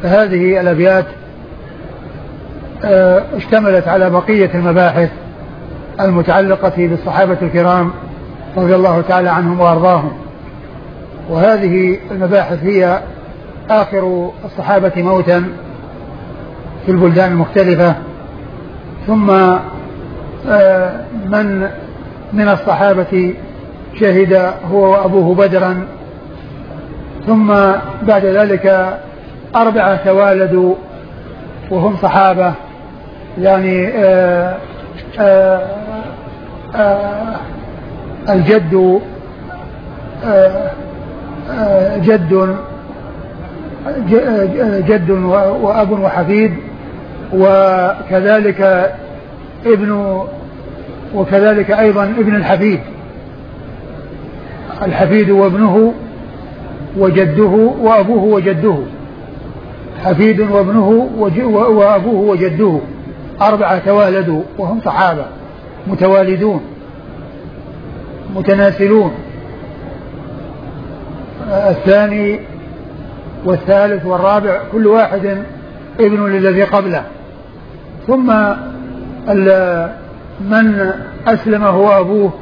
فهذه الأبيات اشتملت على بقية المباحث المتعلقة بالصحابة الكرام رضي الله تعالى عنهم وأرضاهم. وهذه المباحث هي آخر الصحابة موتا في البلدان المختلفة، ثم من الصحابة شهد هو وأبوه بدرا، ثم بعد ذلك 4 توالدوا وهم صحابة، يعني الجد جد وأب وحفيد، وكذلك أيضا ابن الحفيد وابنه وجده وأبوه وجده، حفيد وابنه وأبوه وجده، 4 توالدوا وهم صحابة متوالدون متناسلون، الثاني والثالث والرابع كل واحد ابن للذي قبله. ثم من أسلم هو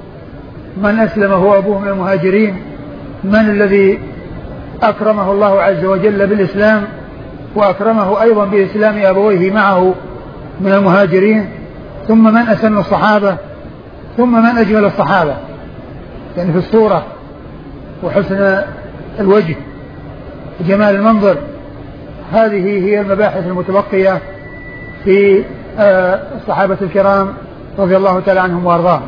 أبوه من المهاجرين، من الذي أكرمه الله عز وجل بالإسلام وأكرمه أيضا بإسلام أبويه معه من المهاجرين، ثم من أسن الصحابة، ثم من أجمل الصحابة يعني في الصورة وحسن الوجه وجمال المنظر. هذه هي المباحث المتبقية في الصحابة الكرام رضي الله تعالى عنهم وأرضاهم.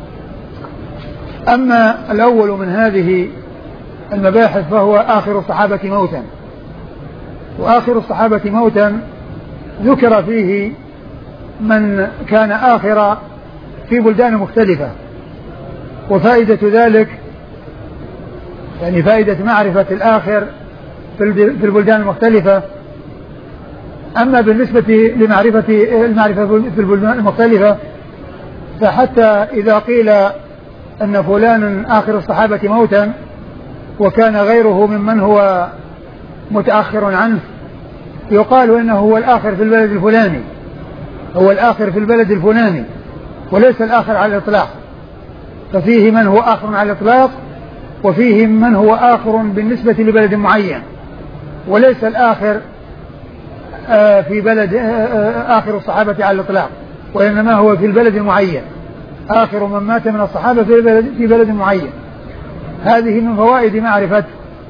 أما الأول من هذه المباحث فهو آخر الصحابة موتا، وآخر الصحابة موتا ذكر فيه من كان آخر في بلدان مختلفة، وفائدة ذلك يعني فائدة معرفة الآخر في البلدان المختلفة. أما بالنسبة لمعرفة في البلدان المختلفة، فحتى إذا قيل أن فلان آخر الصحابة موتا وكان غيره ممن هو متأخر عنه، يقال إنه هو الآخر في البلد الفلاني، هو الآخر في البلد الفلاني وليس الآخر على الإطلاق. ففيه من هو آخر على الإطلاق، وفيه من هو آخر بالنسبة لبلد معين، وليس الآخر في بلد آخر الصحابة على الإطلاق، وإنما هو في البلد المعين، آخر من مات من الصحابة في بلد معين. هذه من فوائد معرفة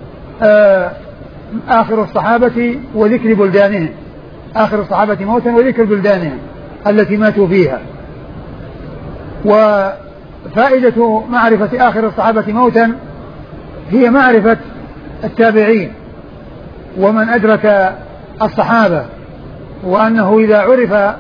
آخر الصحابة وذكر بلدانهم، آخر الصحابة موتا وذكر بلدانهم التي ماتوا فيها. وفائدة معرفة آخر الصحابة موتا هي معرفة التابعين ومن أدرك الصحابة، وأنه إذا عرف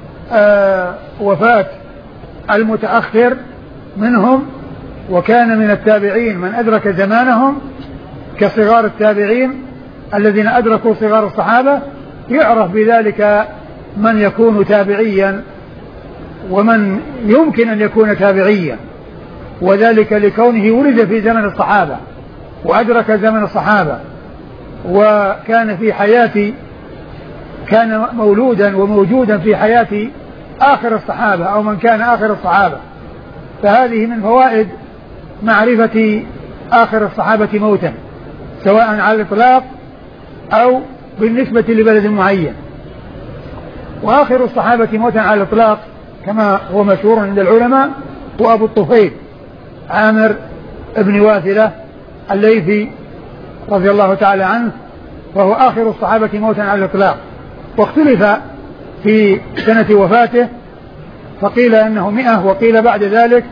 وفاة المتأخر منهم وكان من التابعين من أدرك زمانهم كصغار التابعين الذين أدركوا صغار الصحابة، يعرف بذلك من يكون تابعيا ومن يمكن أن يكون تابعيا، وذلك لكونه ولد في زمن الصحابة وأدرك زمن الصحابة، وكان في حياة كان مولودا وموجودا في حياة آخر الصحابة أو من كان آخر الصحابة. فهذه من فوائد معرفة آخر الصحابة موتا، سواء على الإطلاق أو بالنسبة لبلد معين. وآخر الصحابة موتا على الإطلاق كما هو مشهور عند العلماء هو أبو الطفيل عامر ابن واثلة الليثي رضي الله تعالى عنه، وهو آخر الصحابة موتا على الإطلاق. واختلف في سنة وفاته، فقيل أنه 100 وقيل بعد ذلك،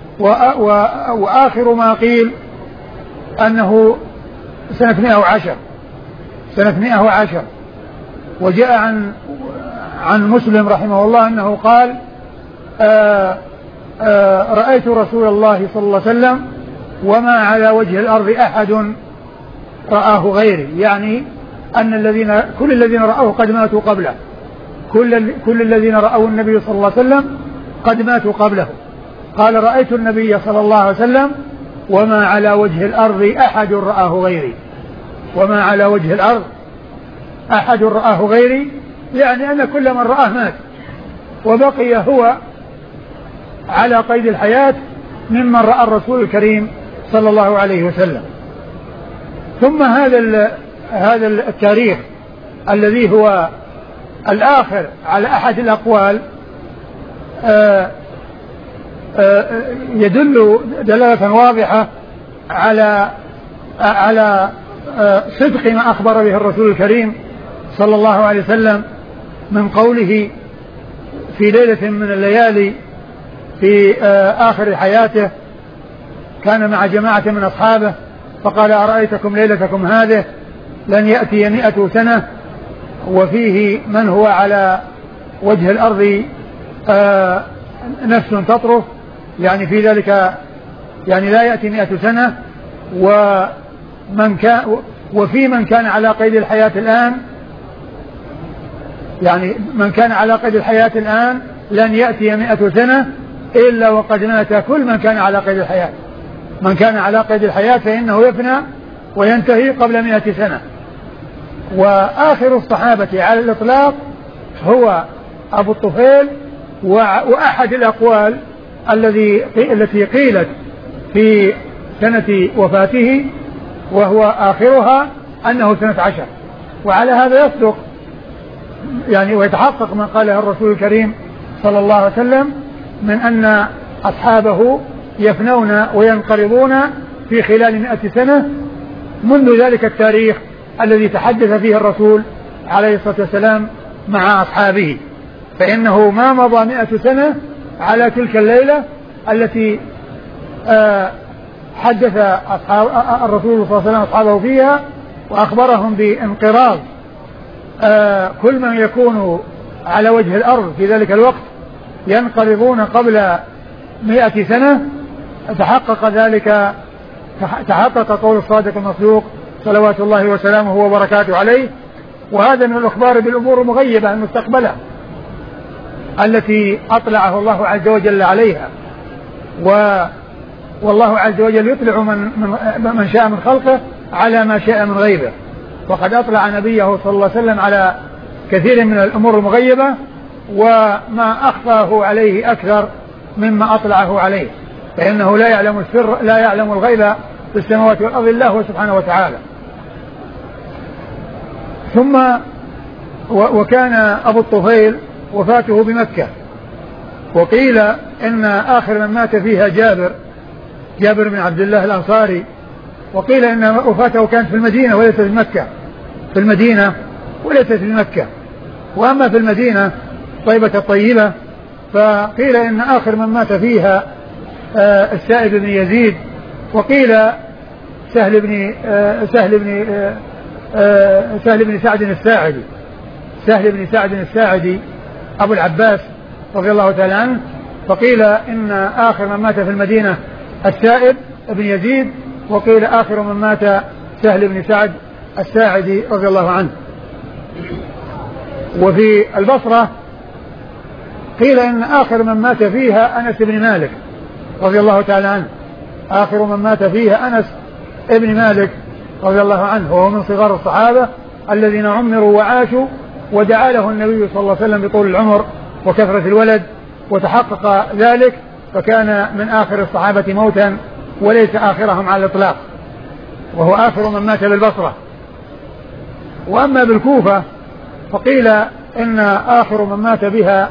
وآخر ما قيل أنه سنة 110. وجاء عن مسلم رحمه الله أنه قال رأيت رسول الله صلى الله عليه وسلم وما على وجه الأرض أحد رآه غيري، يعني أن كل الذين رأوه قد ماتوا قبله، كل الذين رأوا النبي صلى الله عليه وسلم قد ماتوا قبله. قال رأيت النبي صلى الله عليه وسلم وما على وجه الأرض أحد رآه غيري، وما على وجه الأرض أحد رآه غيري، يعني أن كل من رآه مات، وبقي هو على قيد الحياة ممن رأى الرسول الكريم صلى الله عليه وسلم. ثم هذا التاريخ الذي هو الآخر على أحد الأقوال يدل دلالة واضحة على صدق ما أخبر به الرسول الكريم صلى الله عليه وسلم من قوله في ليلة من الليالي في آخر حياته، كان مع جماعة من أصحابه فقال: أرأيتكم ليلتكم هذه لن يأتي 100 سنة وفيه من هو على وجه الأرض نفس تطرف، يعني في ذلك يعني لا يأتي 100 سنة، وفي من كان على قيد الحياة الآن، يعني من كان على قيد الحياة الآن لن يأتي 100 سنة إلا وقد مات كل من كان على قيد الحياة. من كان على قيد الحياة فإنه يفنى وينتهي قبل 100 سنة. وآخر الصحابة على الإطلاق هو أبو الطفيل، وأحد الأقوال التي قيلت في سنة وفاته وهو آخرها أنه سنة 10. وعلى هذا يصدق يعني ويتحقق ما قاله الرسول الكريم صلى الله عليه وسلم من أن أصحابه يفنون وينقرضون في خلال 100 سنة منذ ذلك التاريخ الذي تحدث فيه الرسول عليه الصلاة والسلام مع أصحابه، فإنه ما مضى 100 سنة على تلك الليلة التي حدث الرسول صلى الله عليه وسلم أصحابه فيها وأخبرهم بانقراض كل من يكون على وجه الأرض في ذلك الوقت، ينقرضون قبل 100 سنة. تحقق قول الصادق المصدوق صلوات الله وسلامه وبركاته عليه. وهذا من الأخبار بالأمور المغيبة المستقبلة التي أطلعه الله عز وجل عليها، والله عز وجل يطلع من شاء من خلقه على ما شاء من غيبه، وقد أطلع نبيه صلى الله عليه وسلم على كثير من الأمور المغيبة، وما أخفاه عليه أكثر مما أطلعه عليه، فإنه لا يعلم السر لا يعلم الغيب في السماوات والأرض الله سبحانه وتعالى. ثم وكان أبو الطفيل وفاته بمكة، وقيل إن آخر من مات فيها جابر بن عبد الله الأنصاري، وقيل إن وفاته كانت في المدينة وليست في مكة، في المدينة وليست في مكة. وأما في المدينة طيبة الطيبة فقيل إن آخر من مات فيها السائب بن يزيد، وقيل سهل بن سعد الساعدي أبو العباس رضي الله تعالى عنه، فقيل إن آخر من مات في المدينة السائب بن يزيد، وقيل آخر من مات سهل بن سعد الساعدي رضي الله عنه. وفي البصرة قيل إن آخر من مات فيها أنس بن مالك رضي الله تعالى عنه، آخر من مات فيها أنس بن مالك رضي الله عنه، وهو من صغار الصحابة الذين عمروا وعاشوا، ودعا له النبي صلى الله عليه وسلم بطول العمر وكثرة الولد، وتحقق ذلك، فكان من آخر الصحابة موتا وليس آخرهم على الإطلاق، وهو آخر من مات بالبصرة. وأما بالكوفة فقيل إن آخر من مات بها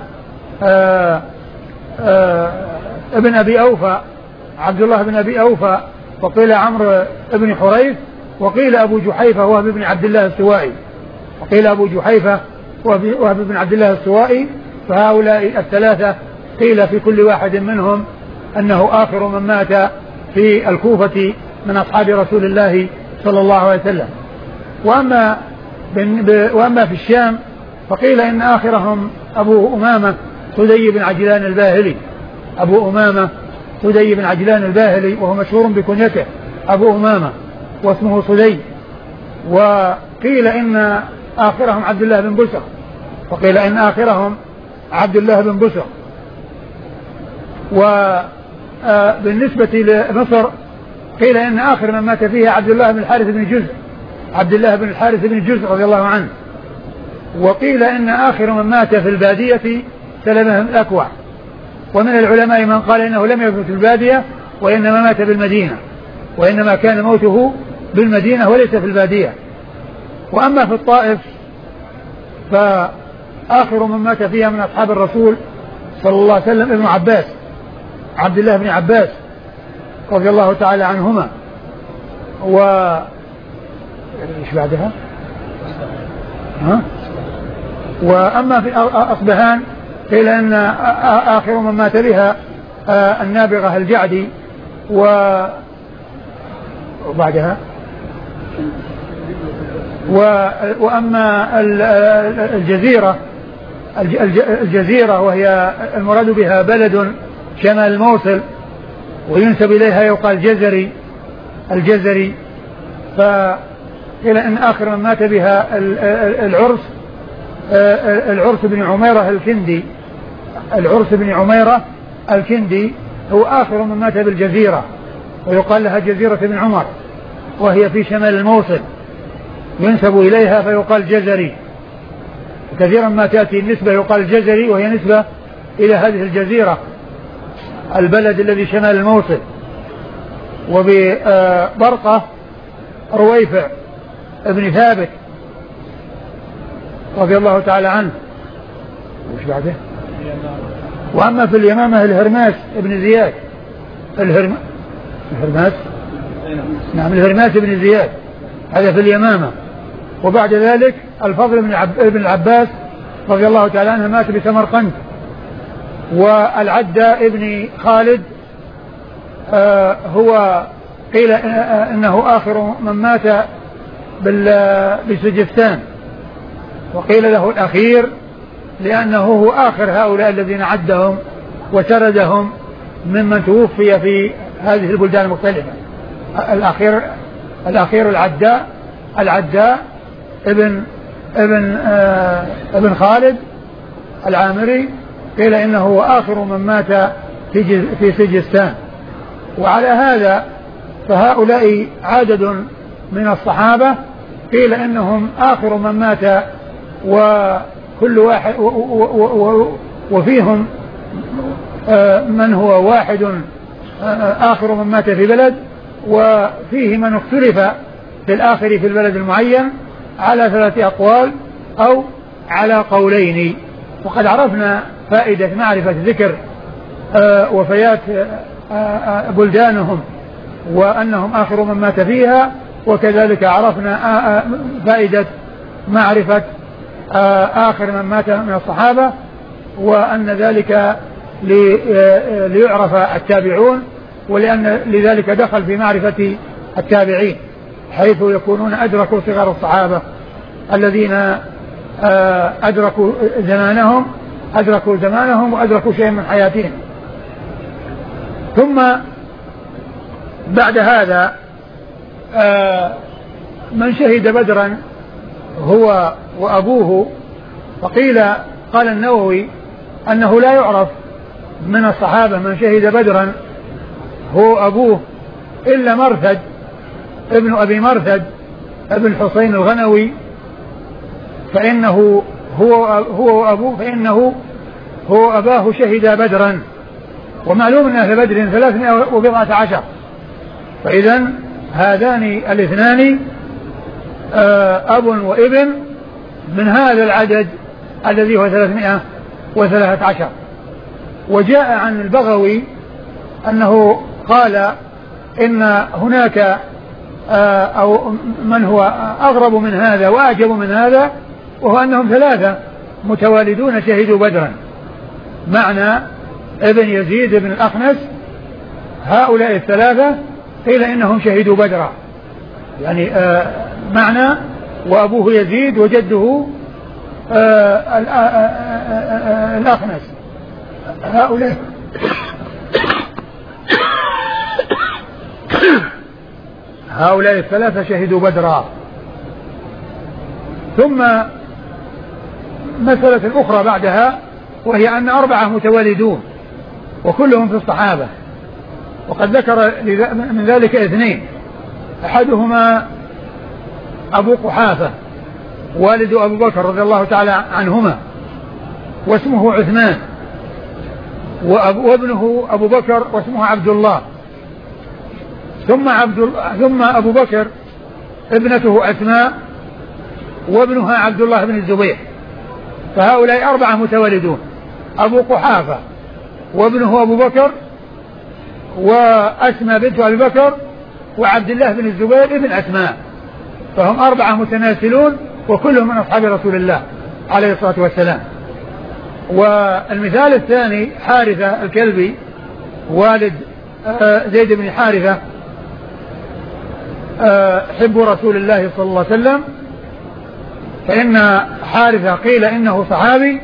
ابن أبي أوفى عبد الله بن أبي أوفى، وقيل عمرو بن حريث، وقيل أبو جحيفة وهب بن عبد الله السوائي، وقيل أبو جحيفة وهب بن عبد الله السوائي. فهؤلاء الثلاثة قيل في كل واحد منهم أنه آخر من مات في الكوفة من أصحاب رسول الله صلى الله عليه وسلم. وأما في الشام فقيل إن آخرهم أبو أمامة سدي بن عجلان الباهلي، أبو أمامة سدي بن عجلان الباهلي، وهو مشهور بكنيته أبو أمامة واسمه سدي. وقيل إن آخرهم عبد الله بن بسر، وقيل إن آخرهم عبد الله بن بسر. وبالنسبة لمصر قيل إن آخر من مات فيها عبد الله بن الحارث بن جزء رضي الله عنه، وقيل إن آخر من مات في البادية سلمة بن الأكوع. ومن العلماء من قال إنه لم يمت في البادية وإنما مات بالمدينة، وإنما كان موته بالمدينة وليس في البادية. وأما في الطائف فآخر من مات فيها من أصحاب الرسول صلى الله عليه وسلم ابن عباس، عبد الله بن عباس رضي الله تعالى عنهما. إيش بعدها؟ وأما في أصبهان قيل أن آخر من مات بها النابغة الجعدي. وبعدها وأما الجزيرة وهي المراد بها بلد شمال الموصل وينسب إليها يقال الجزري. فقيل أن آخر من مات بها العرس بن عميرة الكندي هو آخر من مات بالجزيرة، ويقال لها جزيرة بن عمر، وهي في شمال الموصل ينسب إليها فيقال جزري. كثيرا ما تأتي النسبة يقال جزري وهي نسبة إلى هذه الجزيرة البلد الذي شمال الموصل. وببرقة رويفع ابن ثابت رضي الله تعالى عنه. وش بعده؟ وأما في اليمامة الهرماس ابن زياد. الهرماس ابن زياد هذا في اليمامة. وبعد ذلك الفضل بن العباس رضي الله تعالى عنه مات بسمرقند. والعدى ابن خالد هو قيل انه آخر من مات بسجستان، وقيل له الأخير لأنه هو آخر هؤلاء الذين عدهم وسردهم ممن توفي في هذه البلدان المختلفة. الأخير العداء ابن خالد العامري قيل إنه هو آخر من مات في سجستان. وعلى هذا فهؤلاء عدد من الصحابة قيل إنهم آخر من مات، وكل واحد وفيهم من هو واحد آخر من مات في بلد، وفيه من اختلف في الآخر في البلد المعين على 3 أقوال أو على قولين. وقد عرفنا فائدة معرفة ذكر وفيات بلدانهم وأنهم آخر من مات فيها، وكذلك عرفنا فائدة معرفة آخر من مات من الصحابة، وأن ذلك ليعرف التابعون، ولأن لذلك دخل في معرفة التابعين حيث يكونون أدركوا صغار الصحابة الذين أدركوا زمانهم وأدركوا شيئا من حياتهم. ثم بعد هذا من شهد بدرا هو وأبوه. وقيل قال النووي أنه لا يعرف من الصحابة من شهد بدرا هو أبوه إلا مرثد ابن أبي مرثد ابن حسين الغنوي، فإنه هو أبوه، فإنه هو أباه شهد بدرا. ومعلوم أن أهل بدر 314، فإذا هذان الاثنان أب وابن من هذا العدد الذي هو 313. وجاء عن البغوي أنه قال إن هناك أو من هو أغرب من هذا وأعجب من هذا، وهو أنهم 3 متوالدون شهدوا بدرا، معنى ابن يزيد بن الأخنس. هؤلاء 3 قيل إنهم شهدوا بدرا، يعني معنى وأبوه يزيد وجده الأخنس. هؤلاء 3 شهدوا بدرا. ثم مسألة أخرى بعدها، وهي أن 4 متوالدون وكلهم في الصحابة، وقد ذكر من ذلك 2، أحدهما أبو قحافة والد أبو بكر رضي الله تعالى عنهما، واسمه عثمان، وابنه أبو بكر واسمه عبد الله، ثم أبو بكر ابنته أسماء، وابنها عبد الله بن الزبير. فهؤلاء 4 متولدون: أبو قحافة وابنه أبو بكر، وأسماء بنت أبي بكر، وعبد الله بن الزبير ابن أسماء. فهم 4 متناسلون، وكلهم من أصحاب رسول الله عليه الصلاة والسلام. والمثال الثاني حارثة الكلبي والد زيد بن حارثة حب رسول الله صلى الله عليه وسلم، فإن حارثة قيل إنه صحابي،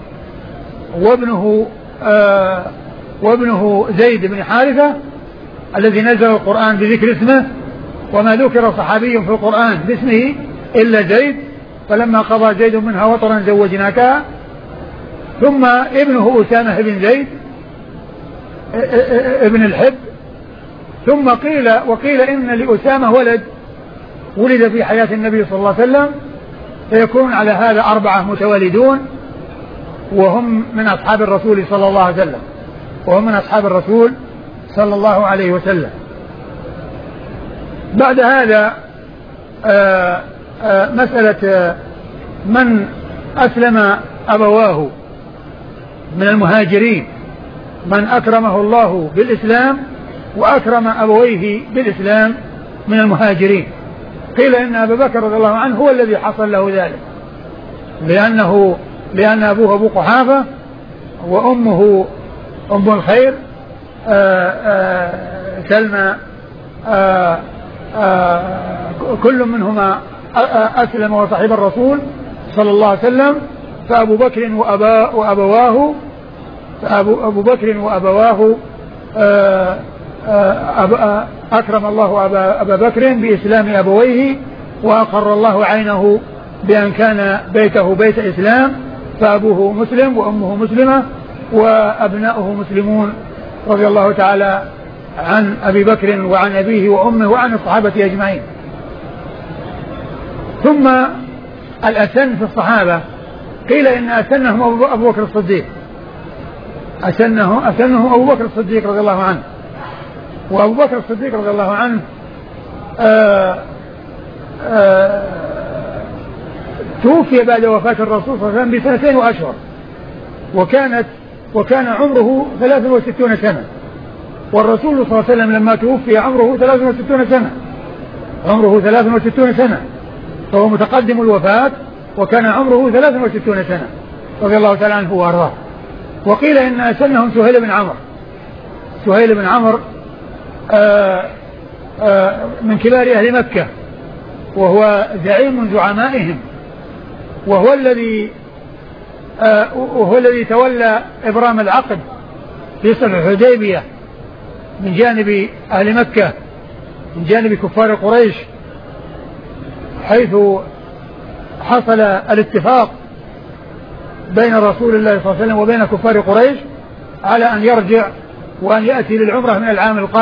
وابنه زيد بن حارثة الذي نزل القرآن بذكر اسمه، وما ذكر صحابي في القرآن باسمه إلا زيد، فلما قضى زيد منها وطرا زوجناكها. ثم ابنه أسامة بن زيد ابن الحب. ثم وقيل إن لأسامة ولد في حياة النبي صلى الله عليه وسلم، فيكون على هذا 4 متولدون، وهم من أصحاب الرسول صلى الله عليه وسلم. بعد هذا مسألة من أسلم أبواه من المهاجرين، من أكرمه الله بالإسلام وأكرم أبويه بالإسلام من المهاجرين. قيل إن أبا بكر رضي الله عنه هو الذي حصل له ذلك، لأن أبوه أبو قحافة وأمه أم الخير سلمى، كل منهما أسلم وصحب الرسول صلى الله عليه وسلم. فأبو بكر وأبواه أكرم الله أبا بكر بإسلام أبويه، وأقر الله عينه بأن كان بيته بيت إسلام، فأبوه مسلم وأمه مسلمة وأبناؤه مسلمون، رضي الله تعالى عن أبي بكر وعن أبيه وأمه وعن الصحابة أجمعين. ثم الأسن في الصحابة قيل إن أسنهم أبو بكر الصديق، أسنهم أبو بكر الصديق رضي الله عنه. وأبو بكر الصديق رضي الله عنه توفي بعد وفاة الرسول صلى الله عليه وسلم ب2 وأشهر، وكان عمره 63 سنة، والرسول صلى الله عليه وسلم لما توفي عمره 63 سنة، فهو متقدم الوفاة وكان عمره 63 سنة رضي الله تعالى عنه وأرضاه. وقيل إن أسنهم سهيل بن عمرو من كبار أهل مكة، وهو زعيم من زعمائهم، وهو الذي تولى إبرام العقد في صلح الحديبية من جانب أهل مكة، من جانب كفار قريش، حيث حصل الاتفاق بين رسول الله صلى الله عليه وسلم وبين كفار قريش على أن يرجع وأن يأتي للعمرة من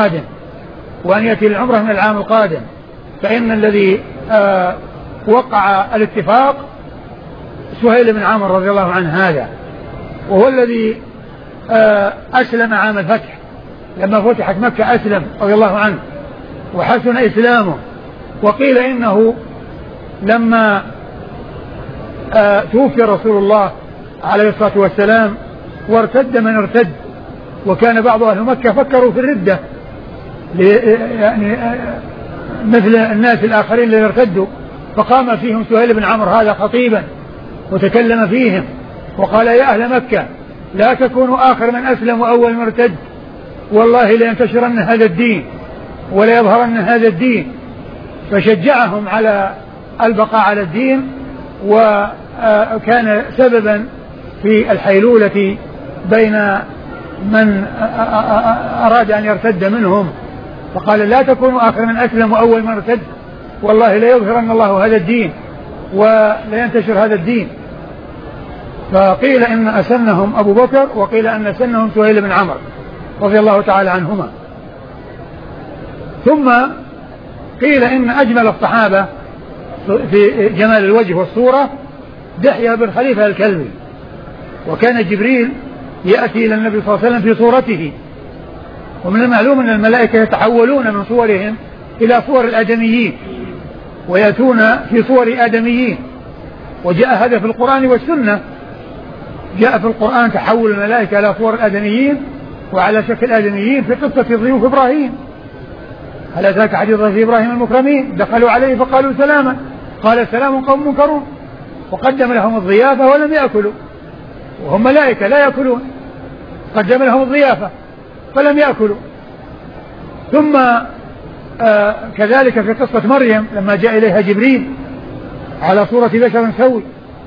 العام القادم، فإن الذي وقع الاتفاق سهيل بن عمرو رضي الله عنه هذا، وهو الذي أسلم عام الفتح، لما فتحت مكة أسلم رضي الله عنه وحسن إسلامه. وقيل إنه لما توفي رسول الله عليه الصلاة والسلام وارتد من ارتد، وكان بعض أهل مكة فكروا في الردة يعني مثل الناس الآخرين اللي ارتدوا، فقام فيهم سهيل بن عمرو هذا خطيبا وتكلم فيهم وقال: يا أهل مكة لا تكونوا آخر من أسلم وأول من ارتد، والله لينتشرن هذا الدين ولا يظهرن هذا الدين. فشجعهم على البقاء على الدين، وكان سببا في الحيلولة بين من أراد أن يرتد منهم، فقال: لا تكونوا آخر من أسلم وأول من ارتد، والله ليظهرن الله هذا الدين ولينتشر هذا الدين. فقيل إن أسنهم أبو بكر، وقيل أن أسنهم سهيل بن عمرو رضي الله تعالى عنهما. ثم قيل إن أجمل الصحابة في جمال الوجه والصورة دحية بن خليفة الكلبي. وكان جبريل يأتي إلى النبي صلى الله عليه وسلم في صورته، ومن المعلوم أن الملائكة يتحولون من صورهم إلى صور الآدميين ويأتون في صور آدميين، وجاء هذا في القرآن والسنة. جاء في القرآن تحول الملائكة إلى صور الآدميين وعلى شكل آدميين في قصة ضيوف إبراهيم. هل أتاك حديث ضيوف إبراهيم المكرمين؟ دخلوا عليه فقالوا سلاما قال سلام قوم منكرون، وقدم لهم الضيافة ولم يأكلوا، وهم ملائكة لا يأكلون، قدم لهم الضيافة فلم يأكلوا. ثم كذلك في قصة مريم لما جاء إليها جبريل على صورة بشر سوي،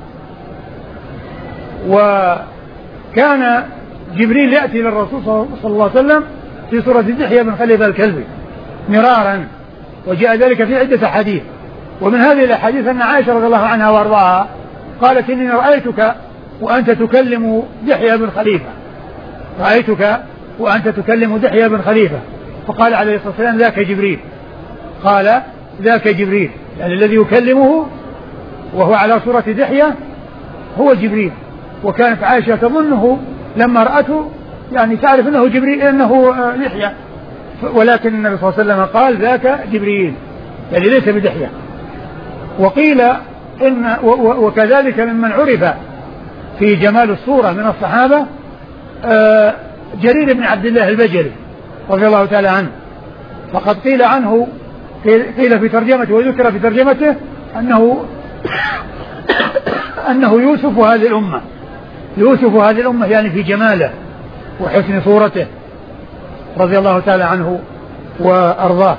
وكان جبريل يأتي للرسول صلى الله عليه وسلم في صورة دحية بن خليفة الكلبي مرارا، وجاء ذلك في عدة أحاديث. ومن هذه الأحاديث أن عائشة رضي الله عنها وارضاها قالت إني رأيتك وأنت تكلم دحية بن خليفة، رأيتك وأنت تكلم دحية بن خليفة، فقال عليه الصلاة والسلام ذاك جبريل. قال ذاك جبريل، يعني الذي يكلمه وهو على صورة دحية هو جبريل. وكانت عائشة تظنه لما رأته يعني تعرف أنه جبريل أنه دحية، ولكن النبي صلى الله عليه وسلم قال ذاك جبريل يعني ليس بدحية. وقيل إن وكذلك ممن عرف في جمال الصورة من الصحابة جرير بن عبد الله البجلي رضي الله تعالى عنه، فقد قيل عنه قيل في ترجمته وذكر في ترجمته أنه يوسف هذه الأمة، يوسف هذه الأمة يعني في جماله وحسن صورته رضي الله تعالى عنه وأرضاه.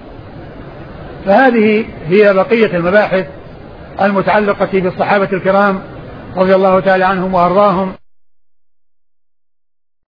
فهذه هي بقية المباحث المتعلقة بالصحابة الكرام رضي الله تعالى عنهم وأرضاهم.